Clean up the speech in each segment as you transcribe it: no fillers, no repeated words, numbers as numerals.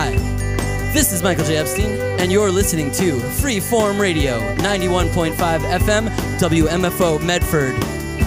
Hi, this is Michael J. Epstein, and you're listening to Freeform Radio, 91.5 FM, WMFO Medford.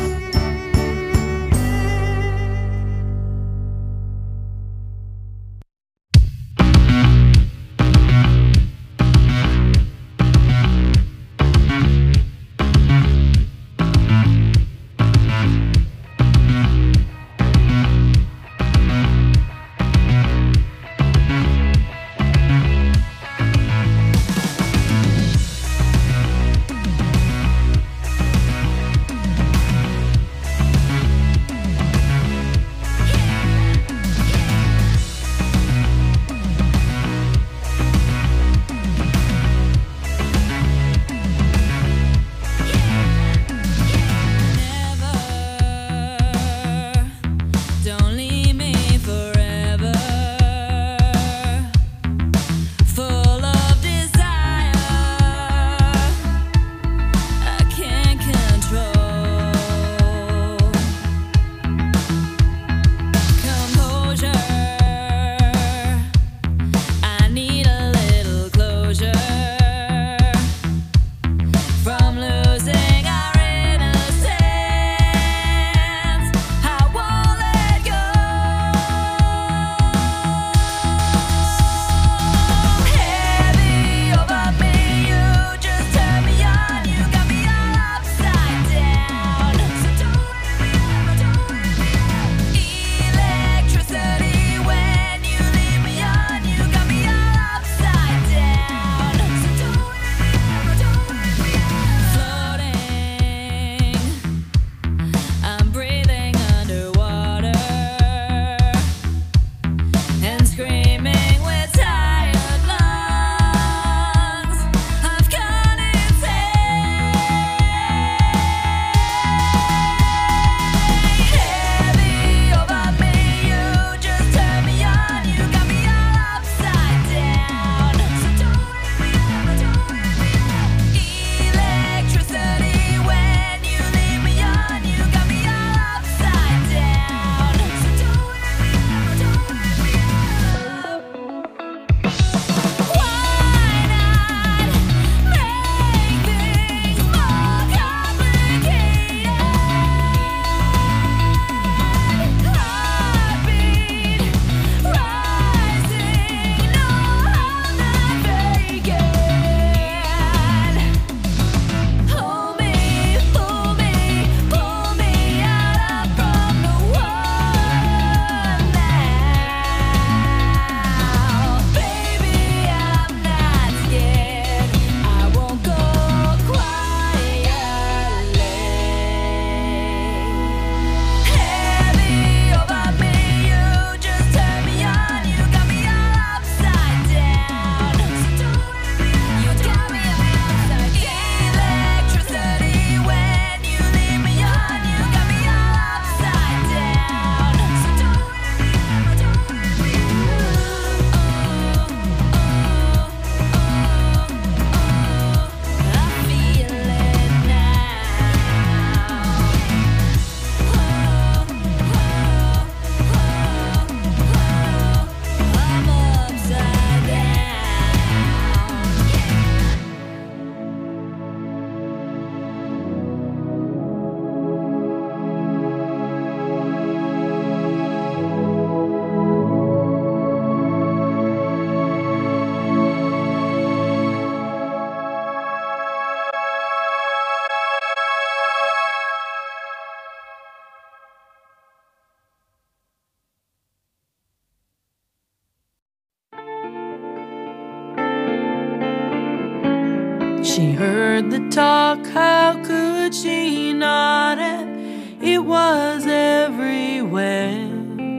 She heard the talk, how could she not have? It was everywhere,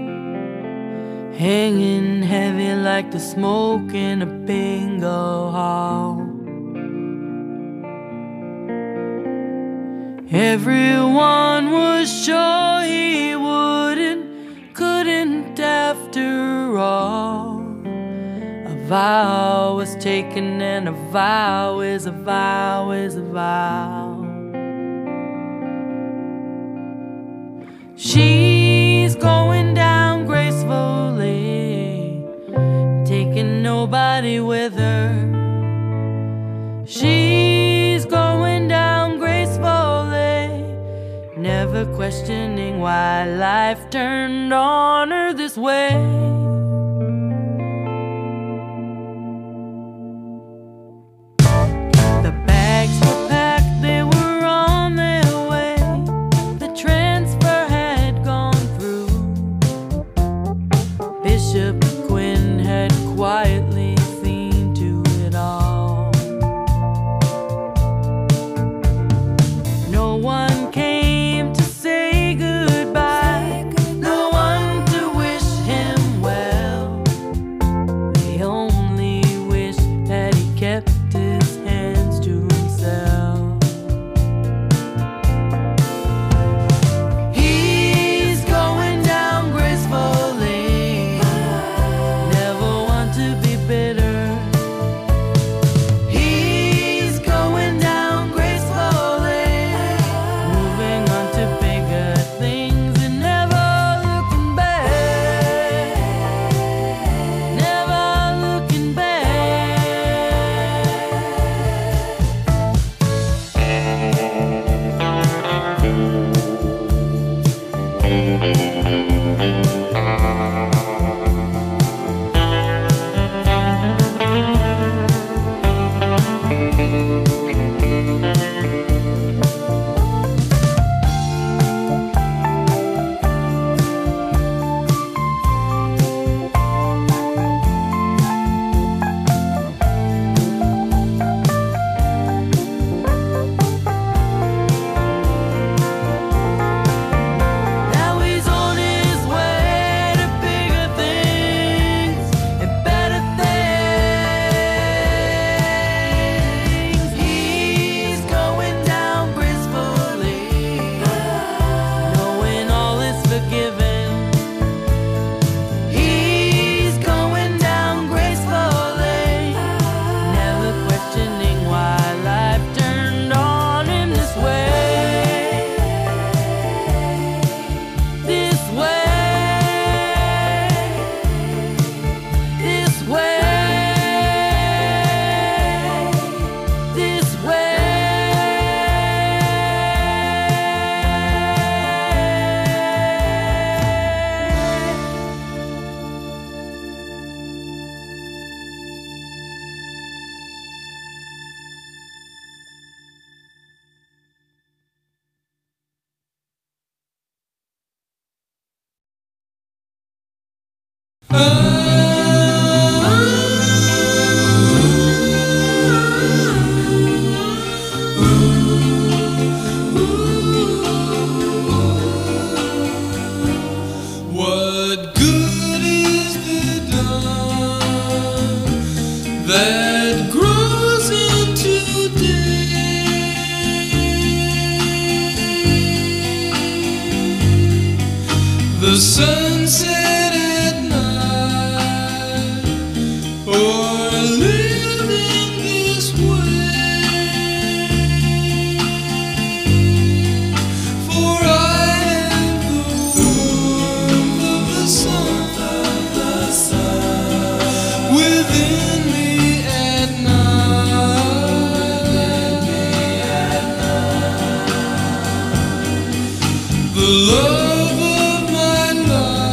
hanging heavy like the smoke in a bingo hall. Everyone was sure he couldn't after all. A vow was taken, and a vow is a vow is a vow. She's going down gracefully, taking nobody with her. She's going down gracefully, never questioning why life turned on her this way. The bags were packed, they were on their way. The transfer had gone through. Bishop Quinn had quietly seen to it all. No one came to say goodbye, no one to wish him well. They only wished that he kept his hands to himself. He's going down gracefully, never want to be bitter. He's going down gracefully, moving on to bigger things and never looking back, never looking back. Now he's on his way to bigger things and better things. He's going down gracefully, knowing all is forgiven. He's going down gracefully, never questioning why life turned on him this way. This way, this way, this What good is the dawn that grows into day? The sunset at night, or living this way? For I am the warmth of the sun within me at night. The love of my life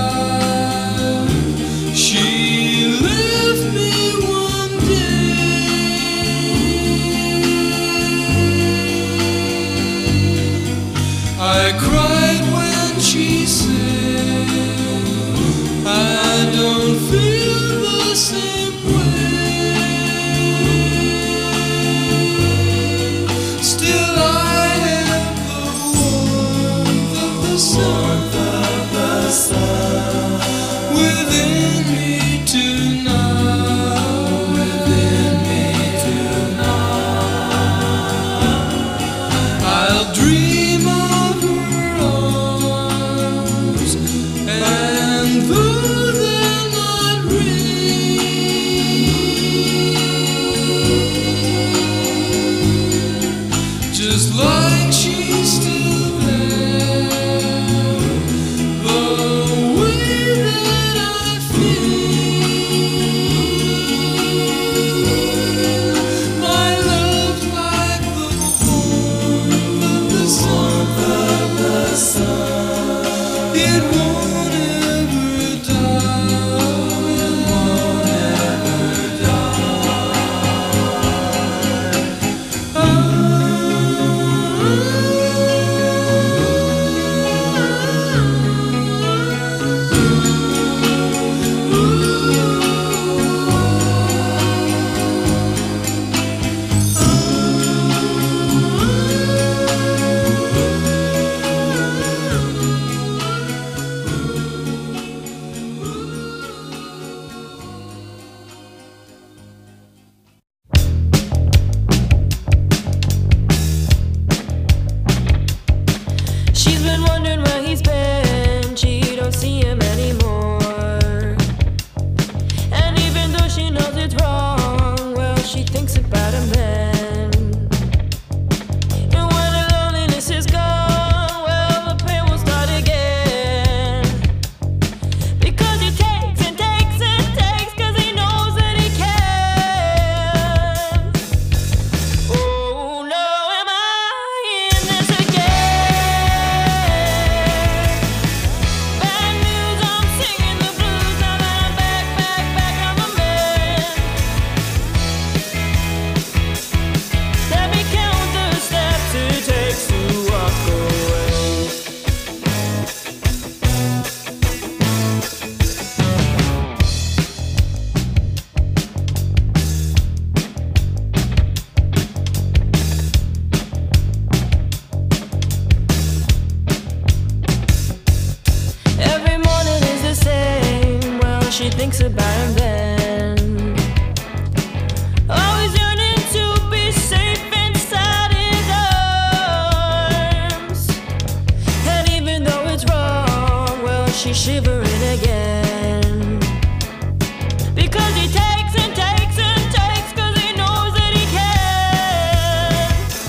takes her by and then. Always yearning to be safe inside his arms. And even though it's wrong, well, she's shivering again. Because he takes and takes and takes, 'cause he knows that he can.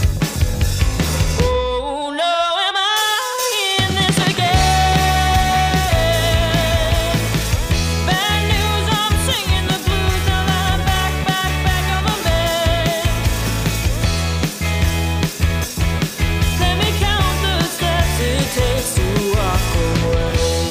Oh no, am I in this again? Bad news, I'm singing the blues. Now that I'm back on my bed. Let me count the steps it takes to walk away.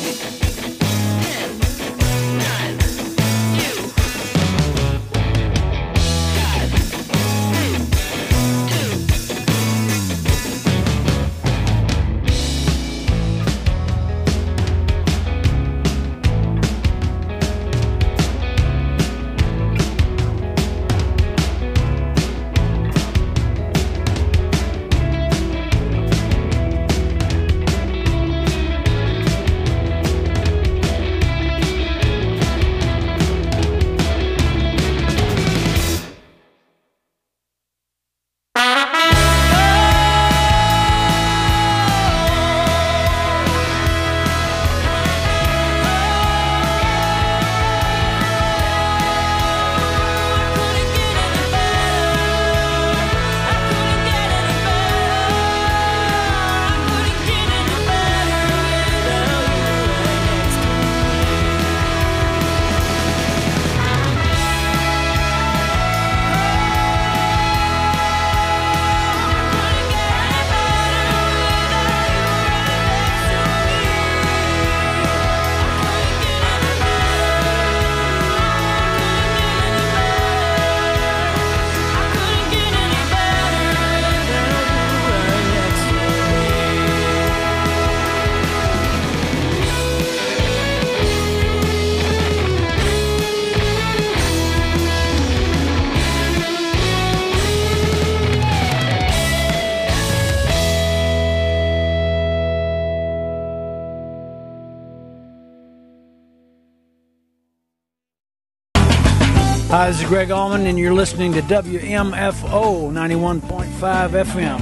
Hi, this is Greg Allman, and you're listening to WMFO 91.5 FM.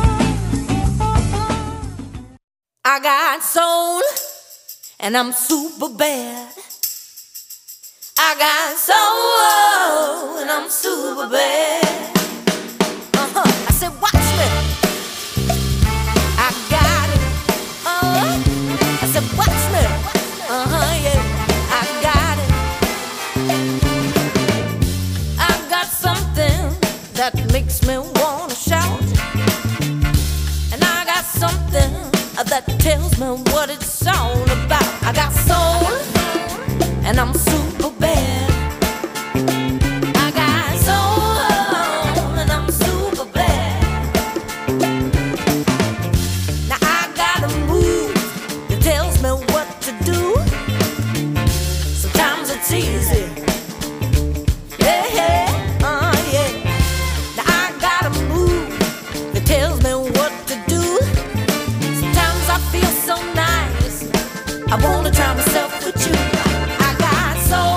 I got soul, and I'm super bad. I got soul, and I'm super bad. I said, watch me. I got it. I said, watch me. Yeah, I got it. I got something that makes me wanna shout, and I got something that tells me what it's all about. I got soul, and I'm super bad. I got soul, and I'm super bad. Now I got a move that tells me what to do. Sometimes it's easy. Yeah, yeah. Now I got a move that tells me what to do. Sometimes I feel so nice, I wanna try myself with you. I got soul.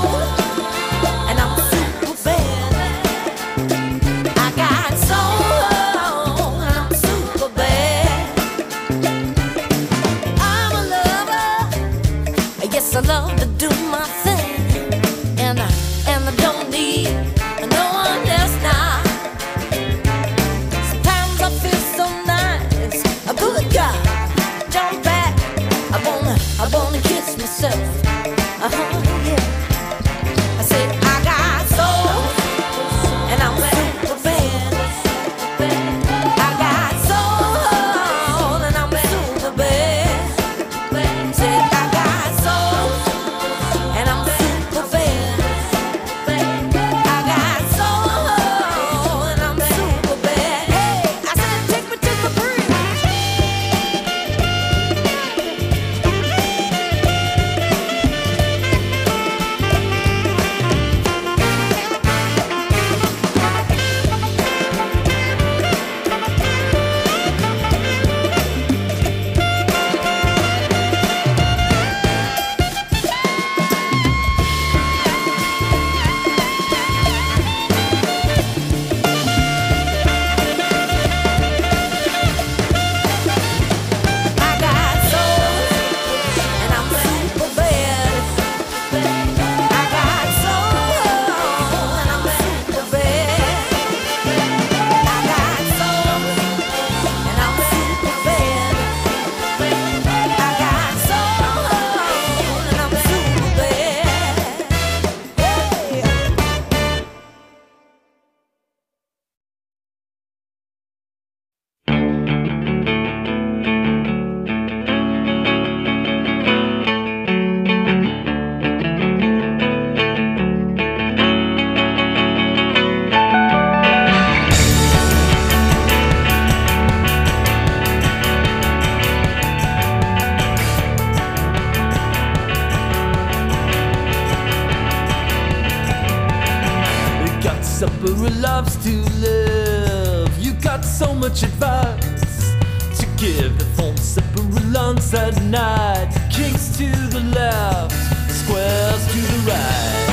supper loves to live. You got so much advice to give. The phone supper lunch at night. Kings to the left, squares to the right.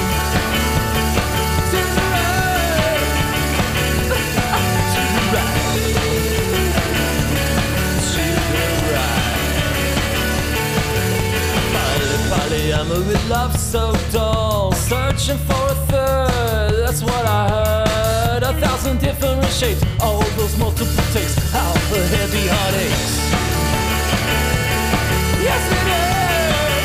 To the right. To the right. To the right. Polyamory love so dull. Searching for a third, that's what I heard. 1,000 different shapes, all those multiple takes. How the heavy heartaches. Yes it is.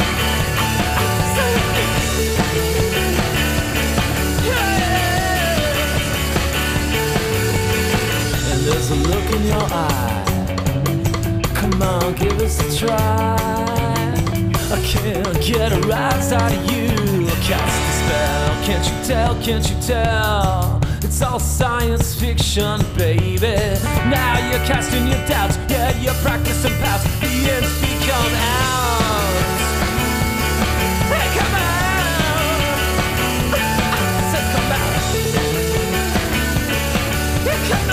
Yeah. And there's a look in your eye. Come on, give us a try. I can't get a rise out of you. Cast a spell, can't you tell, can't you tell? It's all science fiction, baby. Now you're casting your doubts, yeah, you're practicing past. The ends become out. Hey, come out. I said come out. Yeah, come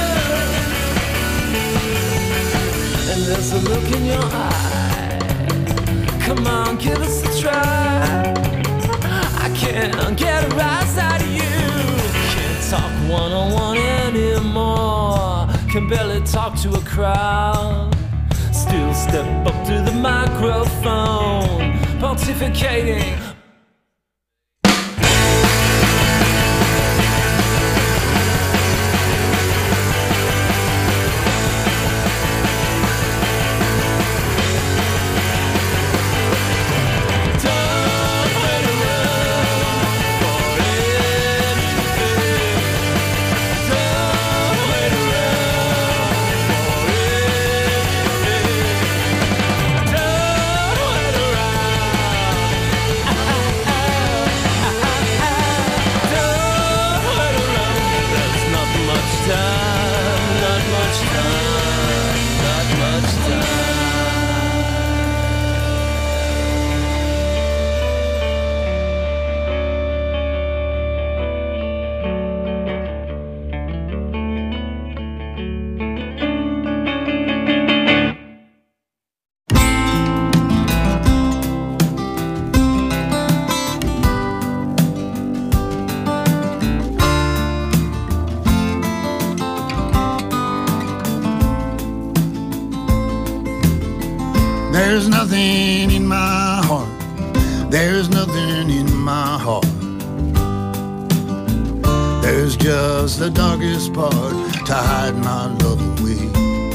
out. And there's a look in your eye. Come on, give us a try. I can't get a rise out of you. Can't talk one-on-one anymore. Can barely talk to a crowd. Still step up to the microphone, pontificating. There's nothing in my heart. There's nothing in my heart. There's just the darkest part to hide my love away.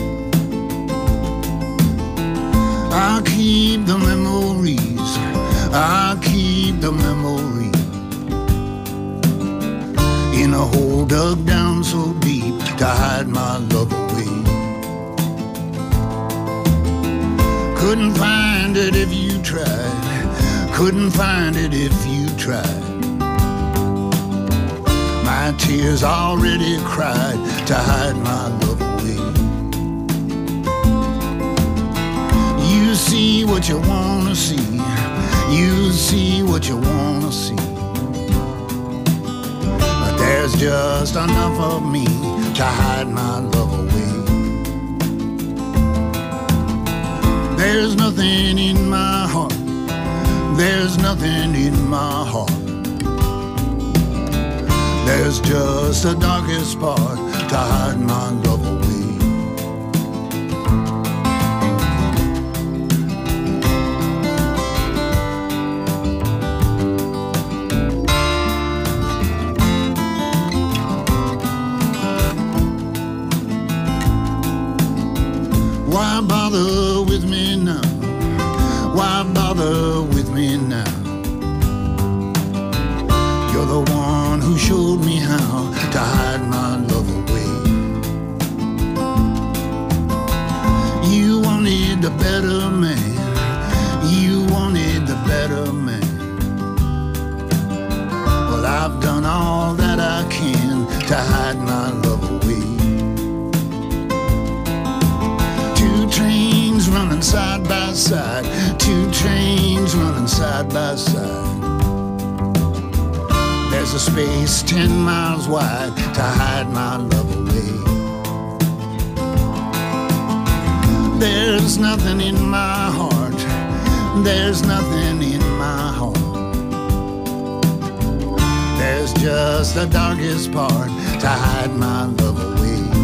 I'll keep the memories. I'll keep the memories in a hole dug down so deep to hide my love away. Couldn't find it if you tried. Couldn't find it if you tried. My tears already cried to hide my love away. You see what you wanna see. You see what you wanna see. But there's just enough of me to hide my love away. There's nothing in my heart. There's nothing in my heart. There's just the darkest part to hide my love away. Why bother with me now? Why bother with me now? You're the one who showed me how to hide my love away. You wanted the better man. You wanted the better man. Well, I've done all that I can to hide my love away. Two trains running side by side. Two trains running side by side. There's a a space 10 miles wide to hide my love away. There's nothing in my heart, there's nothing in my heart. There's just the darkest part to hide my love away.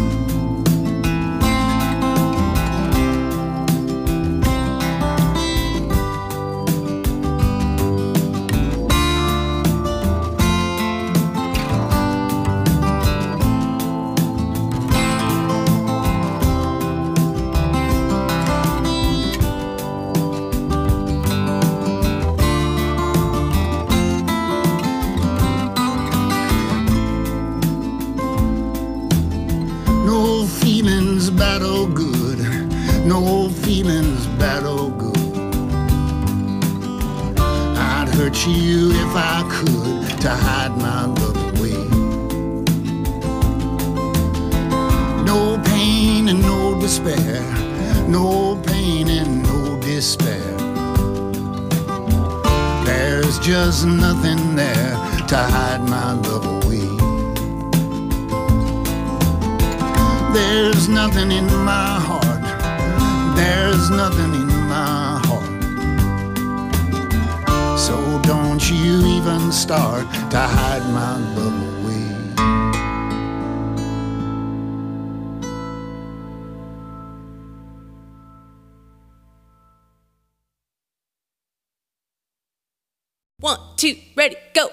You if I could to hide my love away. No pain and no despair, no pain and no despair. There's just nothing there to hide my love away. There's nothing in my heart, there's nothing in my heart. So don't you even start to hide my love away. One, two, ready, go.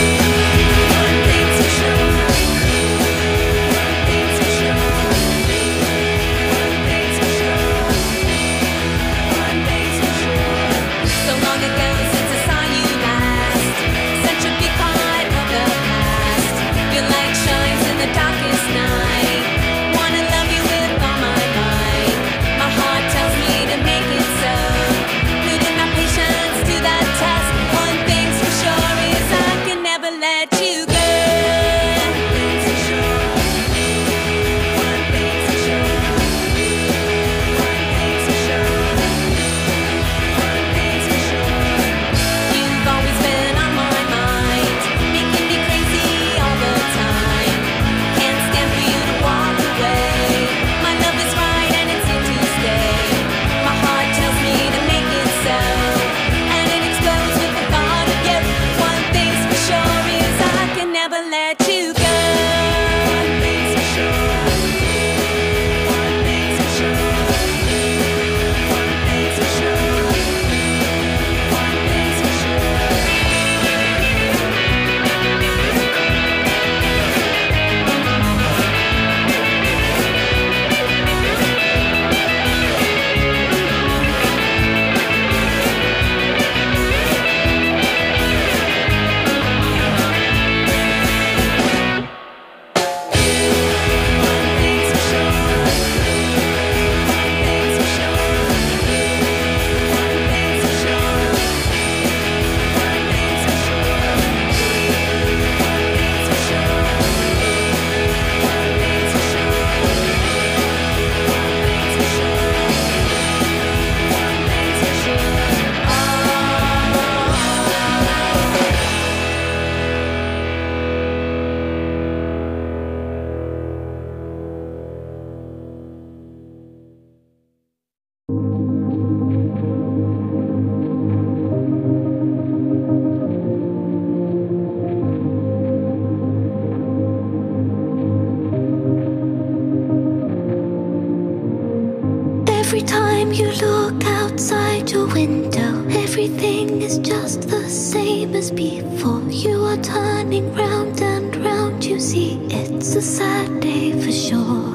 Every time you look outside your window, everything is just the same as before. You are turning round and round, you see it's a sad day for sure.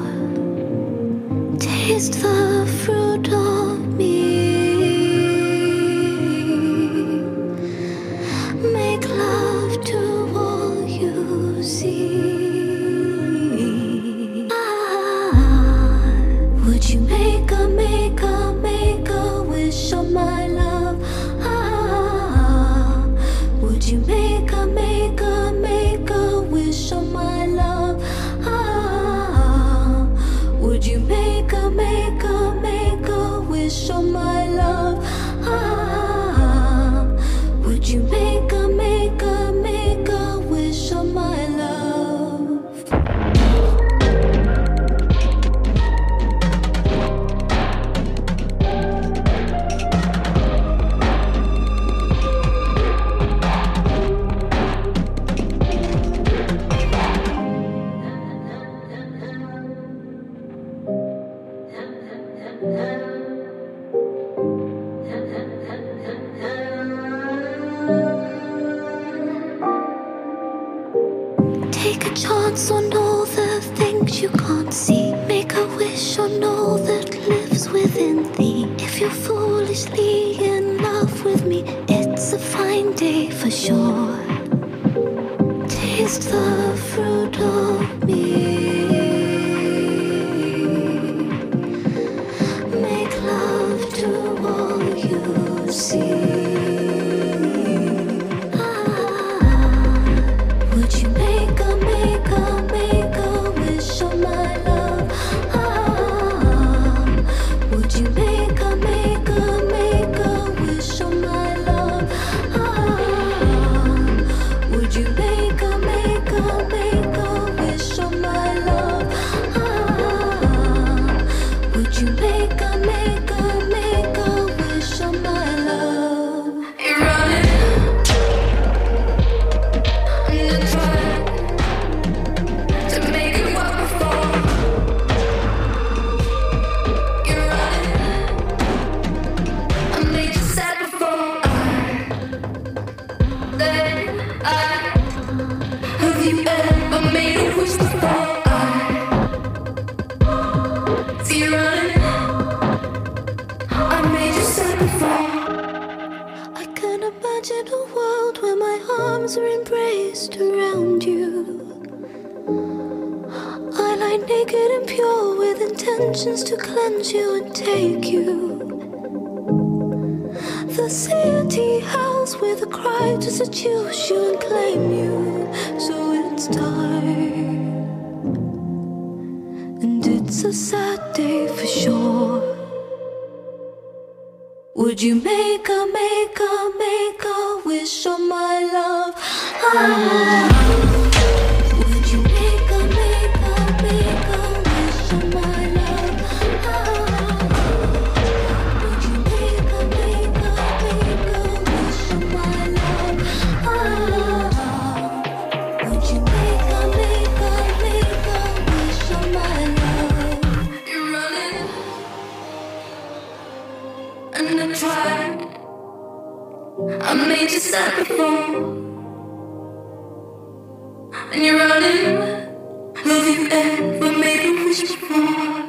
Taste the fruit of me, make love to all you see. Would you make a wish on my love? Would you make a wish on my love? Would you make a wish? chance on all the things you can't see. Make a wish on all that lives within thee. If you're foolishly in love with me, it's a fine day for sure. Taste the fruit of me. Make love to all you see. Would you make a wish on my love? Would you make a wish on my love? Would you make a wish on my love? Would you make a wish on my love? You're running and trying to make it work before. You're running, I made you sad before. Have you ever made a wish before? See you running, I made you sad before. I can imagine a world where my arms are embraced around you. I lie naked and pure with intentions to cleanse you and take you. The city house with a cry to seduce you and claim you. So it's time, and it's a sad day for sure. Would you make a wish on my love? Would you make a wish on my love? Would you make a wish on my love? Would you make a wish on my love? You're running and I tried. I made you sad before, and you're running. Have you ever made a wish before?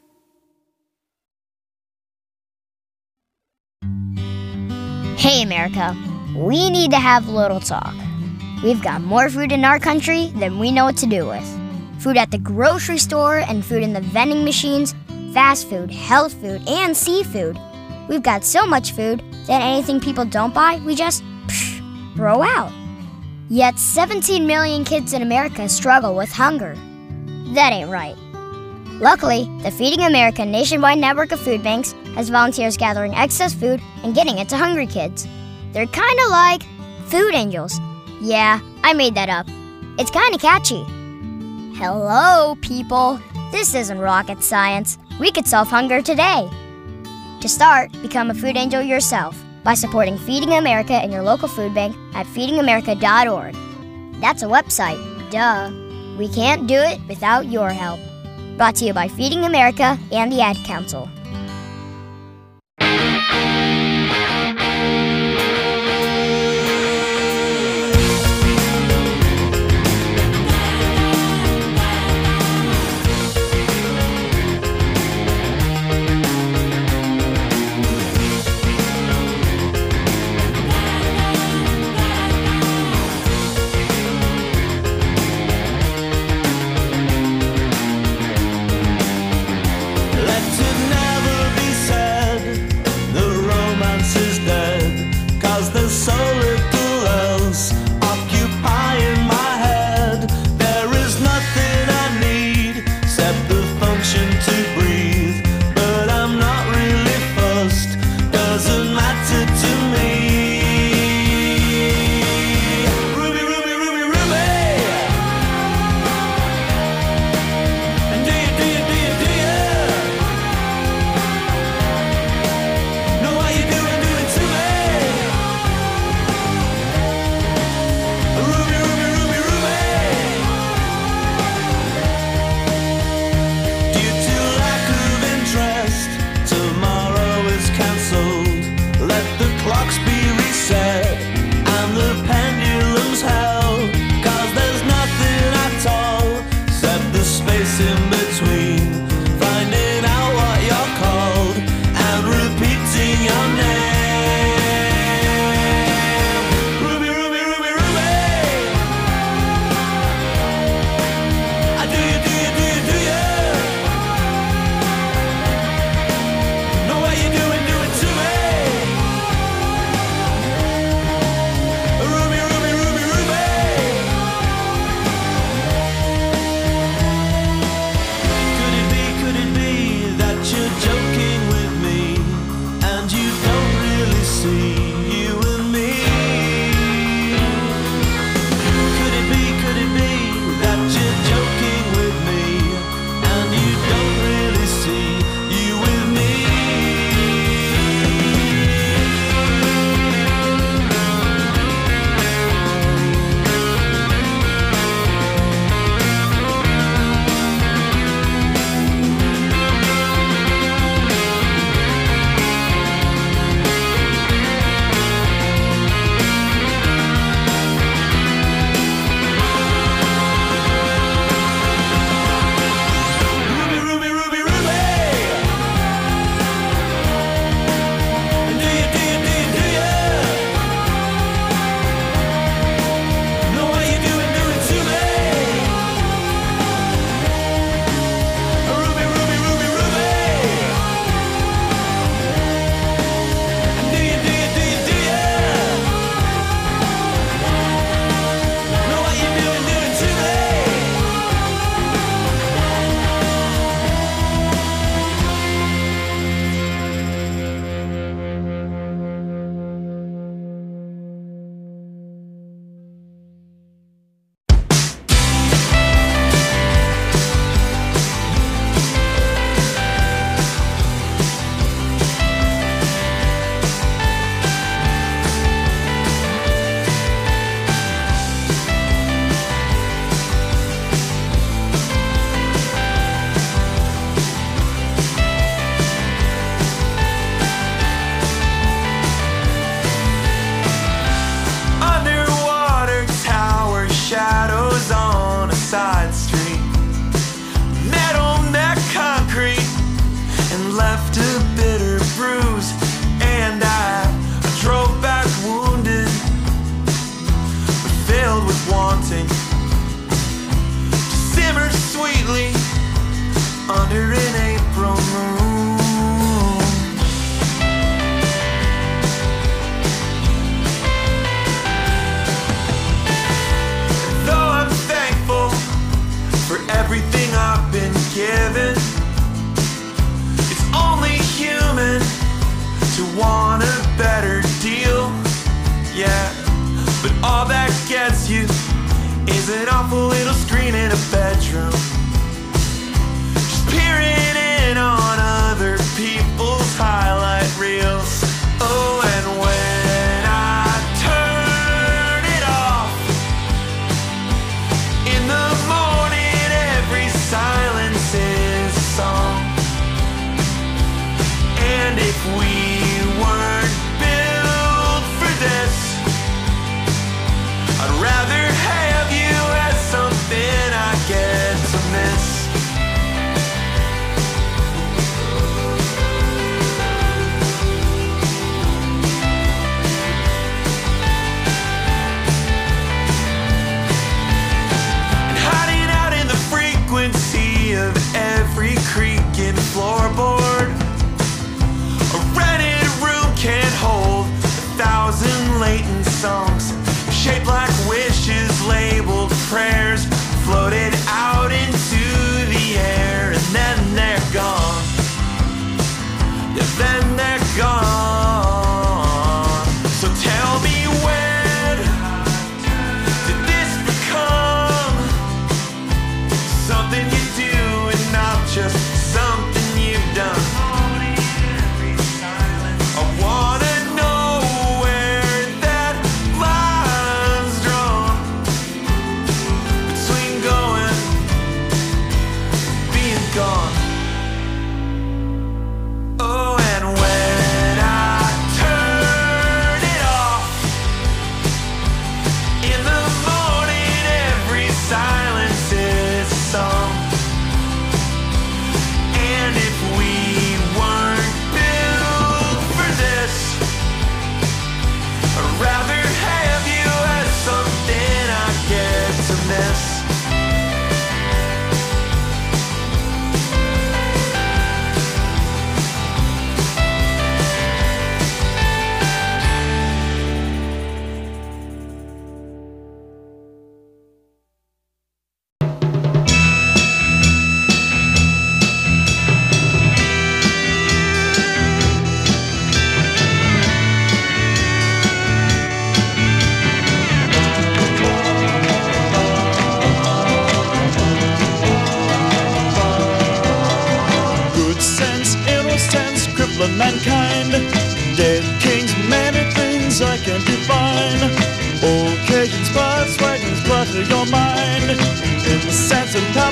Hey America, we need to have a little talk. We've got more food in our country than we know what to do with. Food at the grocery store and food in the vending machines, fast food, health food, and seafood. We've got so much food that anything people don't buy, we just throw out. Yet 17 million kids in America struggle with hunger. That ain't right. Luckily, the Feeding America nationwide network of food banks has volunteers gathering excess food and getting it to hungry kids. They're kind of like food angels. Yeah, I made that up. It's kind of catchy. Hello, people. This isn't rocket science. We could solve hunger today. To start, become a food angel yourself by supporting Feeding America and your local food bank at feedingamerica.org. That's a website, duh. We can't do it without your help. Brought to you by Feeding America and the Ad Council. Let tonight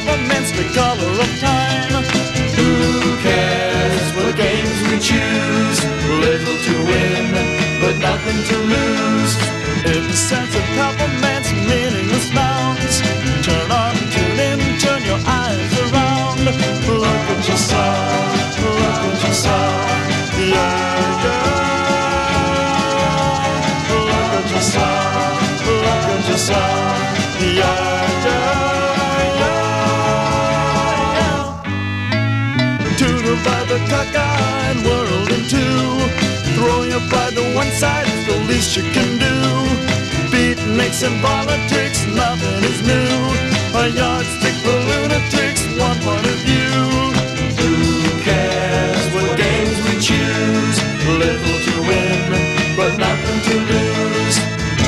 peppermints the color of time. Who cares what games we choose? Little to win, but nothing to lose. In the sense of peppermints, meaningless nouns. Turn on, tune in, turn your eyes around. Look what you saw, look what you saw. Yeah, yeah. Look what you saw, look what you saw. Yeah, yeah, yeah. To divide the cockeyed world in two. Throw your pride to one side is the least you can do. Beatniks and politics, nothing is new. A yardstick for lunatics, one point of view. Who cares what games we choose? Little to win, but nothing to lose.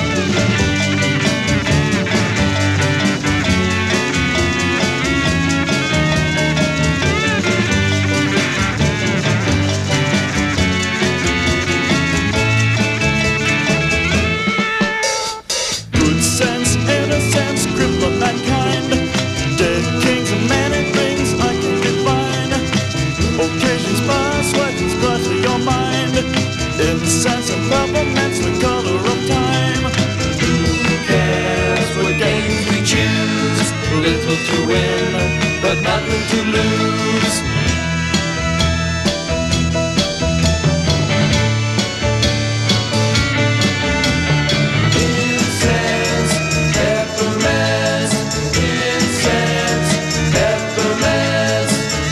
Good sense, innocence, cripple mankind. Dead kings and many things I can define. Occasions pass, sweatings clutter your mind. In the sense of peppermints, the color of time. Who cares what games we choose? Little to win, but nothing to lose. Incense, peppermints, incense, peppermints.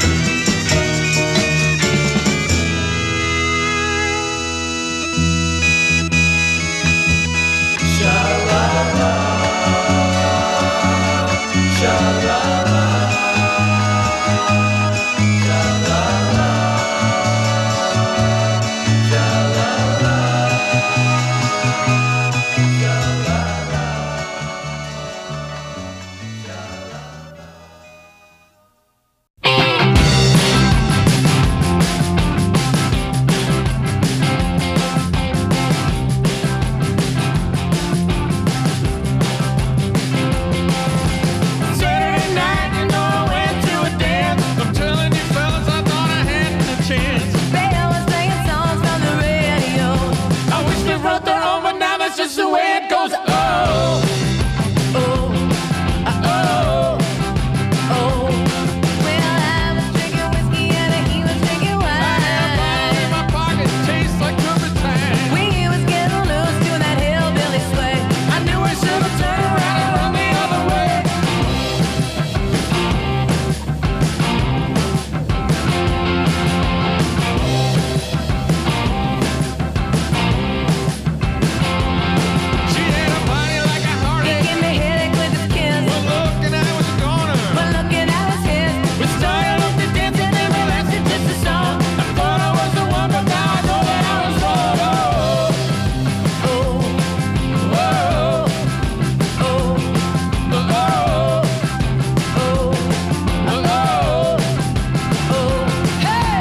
Sha-la-la, sha-la-la, sha-la-la, Saturday night, you know I went to a dance. I'm telling you fellas, I thought I hadn't a chance. They always singing songs on the radio. I wish they wrote their own, but now that's just the way it goes. Oh, Oh, oh, oh. Well, I was drinking whiskey and he was drinking I had a bottle in wine. my pocket, tastes like turpentine. We was getting loose doing that hillbilly sway. I knew I should have turned around and run the other way. She had a body like a He heartache. gave me a headache with his kiss. Well, look, and I was gonna. But looking at his hips, We started off the dancing and relaxed it just a song. I thought I was the one, but now I know that I was wrong. Oh, oh, oh, oh, oh, hey!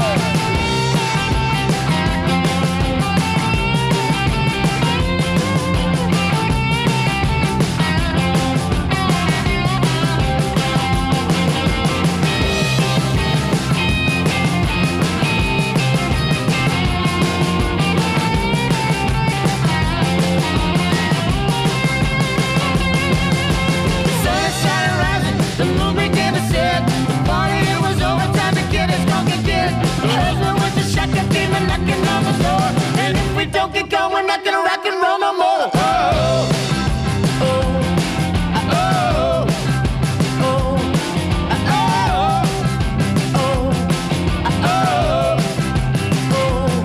The sun started rising, the moon began to set. The party, it was over, time to get his funky kid. The husband was a shotgun demon knocking on the door. And if we don't get going, we're not gonna rock and roll no more. Oh, oh, oh, oh, oh, oh,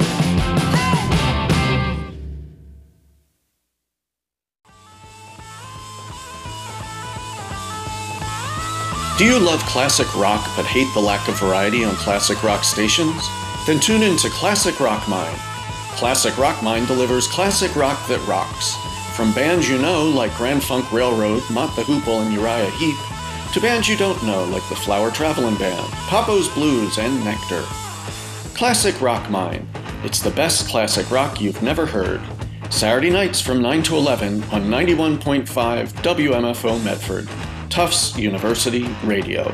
Do you love classic rock but hate the lack of variety on classic rock stations? Then tune in to Classic Rock Mind. Classic Rock Mind delivers classic rock that rocks. From bands you know like Grand Funk Railroad, Mott the Hoople, and Uriah Heep, to bands you don't know like the Flower Traveling Band, Papo's Blues, and Nectar. Classic Rock Mind. It's the best classic rock you've never heard. Saturday nights from 9 to 11 on 91.5 WMFO Medford. Tufts University Radio.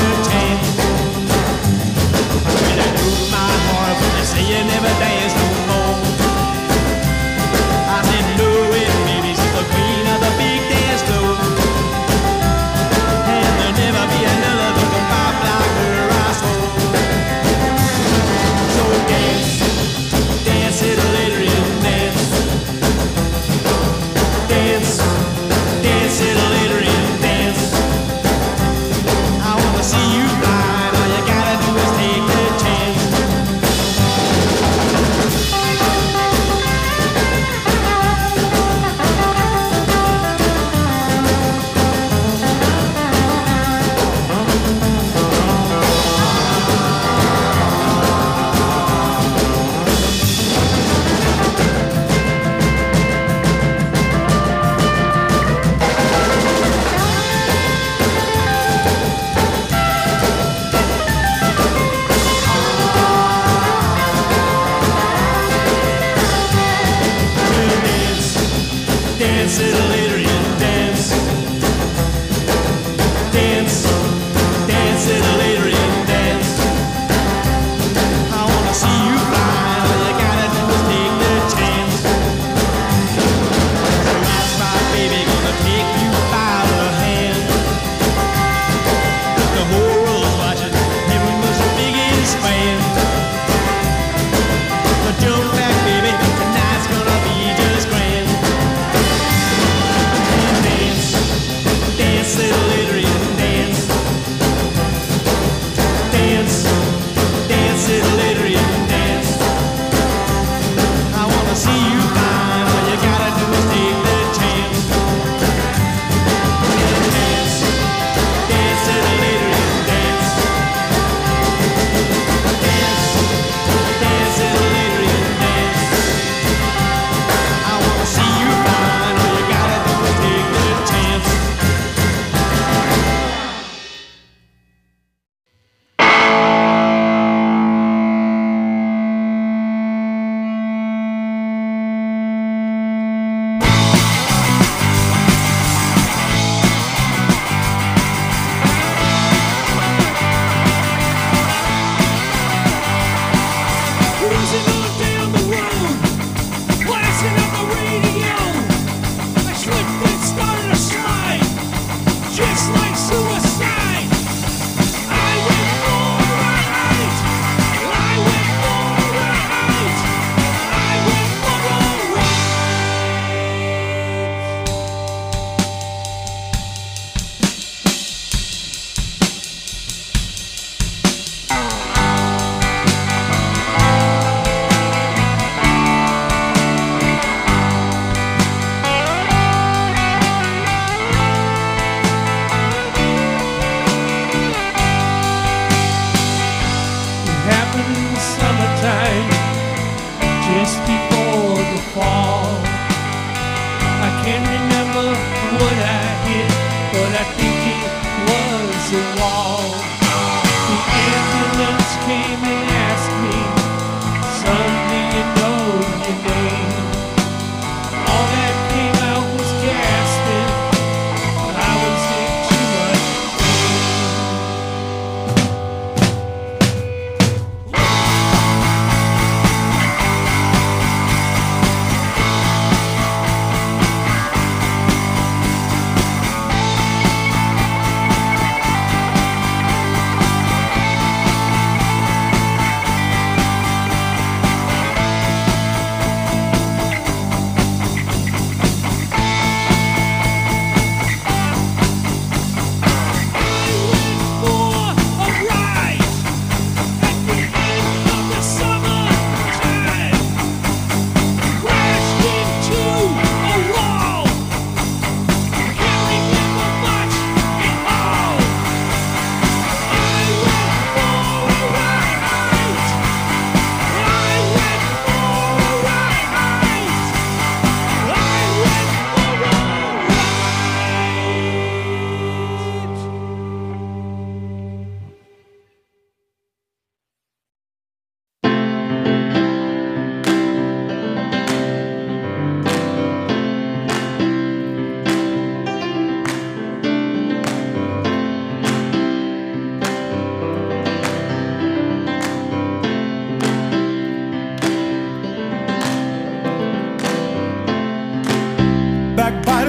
Say you never dance no more.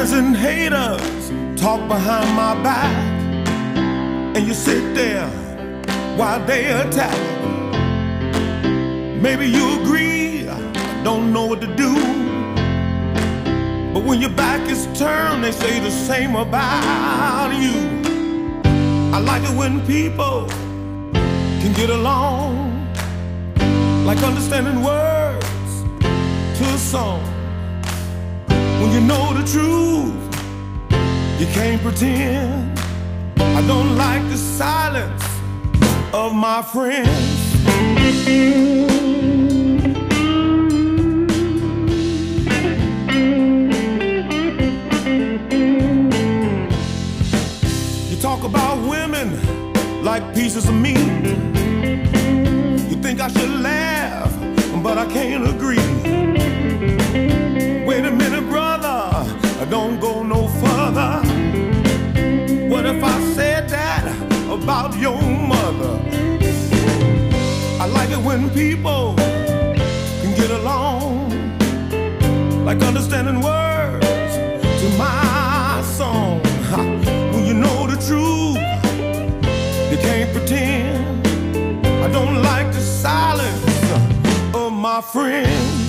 Liars and haters talk behind my back, and you sit there while they attack. Maybe you agree, I don't know what to do. But when your back is turned, they say the same about you. I like it when people can get along, like understanding words to a song. When you know the truth, you can't pretend. I don't like the silence of my friends. You talk about women like pieces of meat. You think I should laugh, but I can't agree. Wait a minute, brother, don't go no further. What if I said that about your mother? I like it when people can get along, like understanding words to my song. When you know the truth, you can't pretend. I don't like the silence of my friends.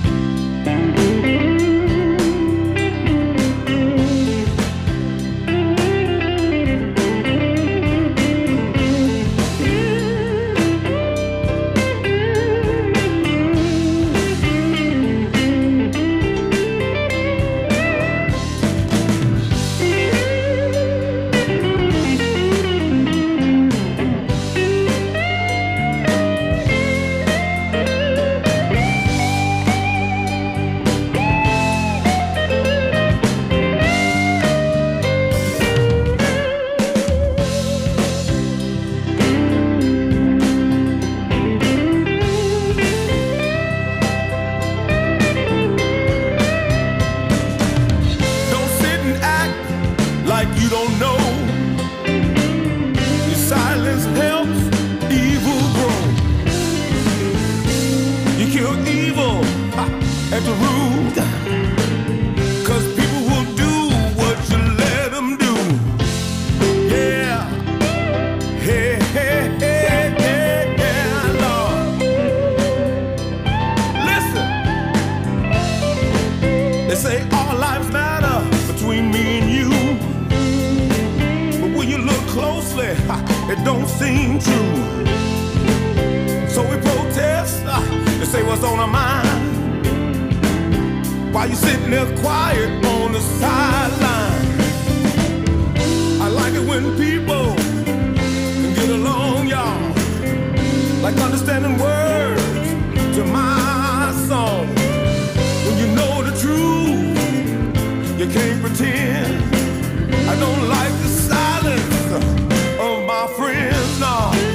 It don't seem true. So we protest to say what's on our mind, while you sitting there quiet on the sideline. I like it when people can get along, y'all, like understanding words to my song. When you know the truth, you can't pretend. I don't like the silence of my friends, no.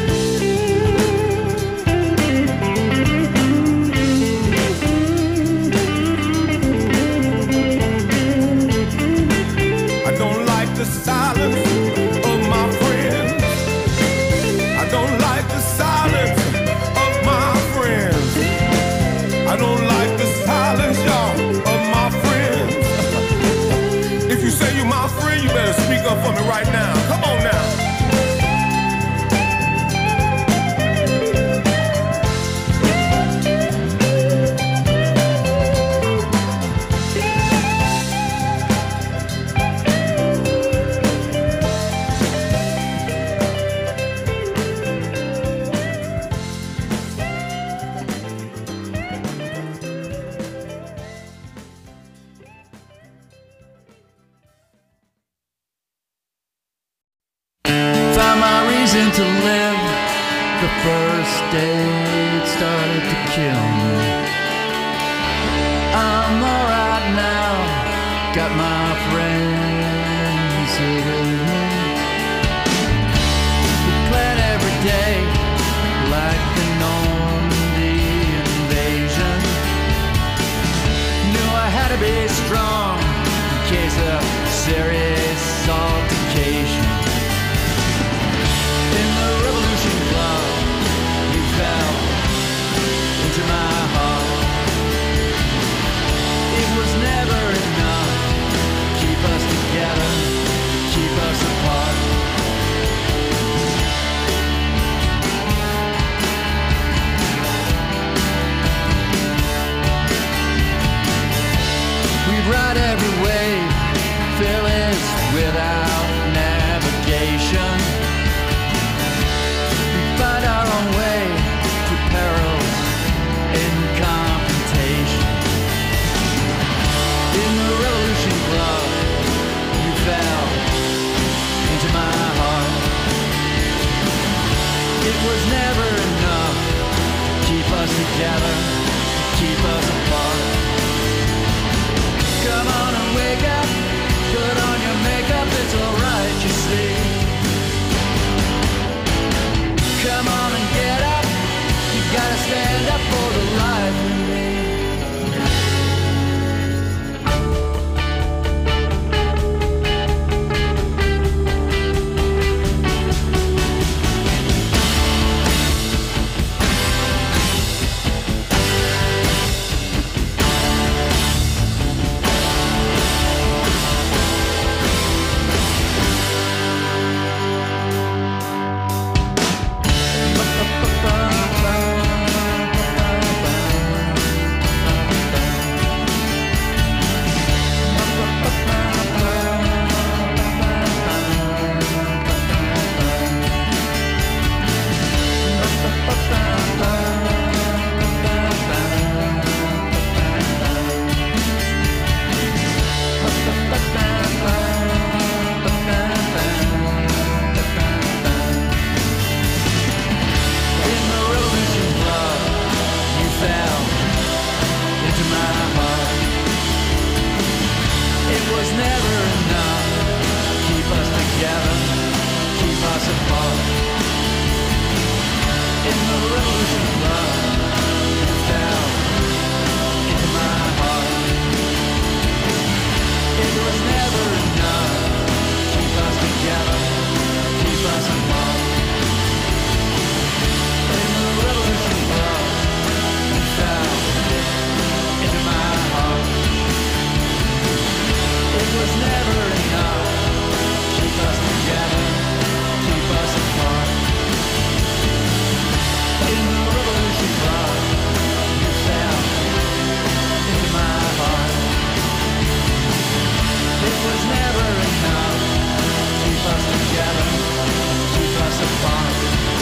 I don't like the silence of my friends. I don't like the silence of my friends. I don't like the silence, y'all, of my friends. If you say you're my friend, you better speak up for me right now. Come on now. To live, the first day it started to kill me. I'm alright now, got my friends here with me. We plan every day like the Normandy invasion. Knew I had to be strong in case of serious altercation. In the revolution club, you fell into my heart. It was never enough to keep apart. In the revolution runs down into my heart. It was never enough. Keep us together, keep us apart. In the revolution runs down into my heart. It was never enough. Keep us together, keep us apart. In the revolution club, you fell into my heart. It was never enough. Keep us together, keep us apart.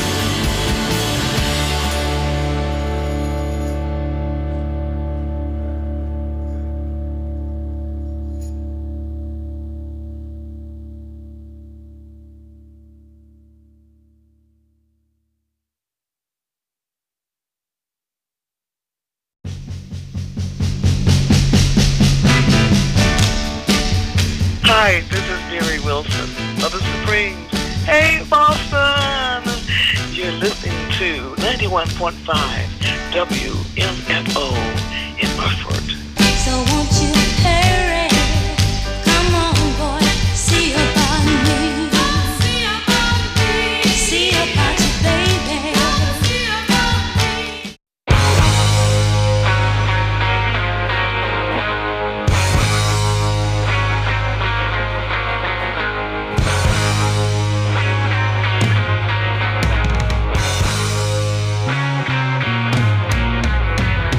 Hi, this is Mary Wilson of the Supremes. Hey, Boston! You're listening to 91.5 WMFO in Hartford. So won't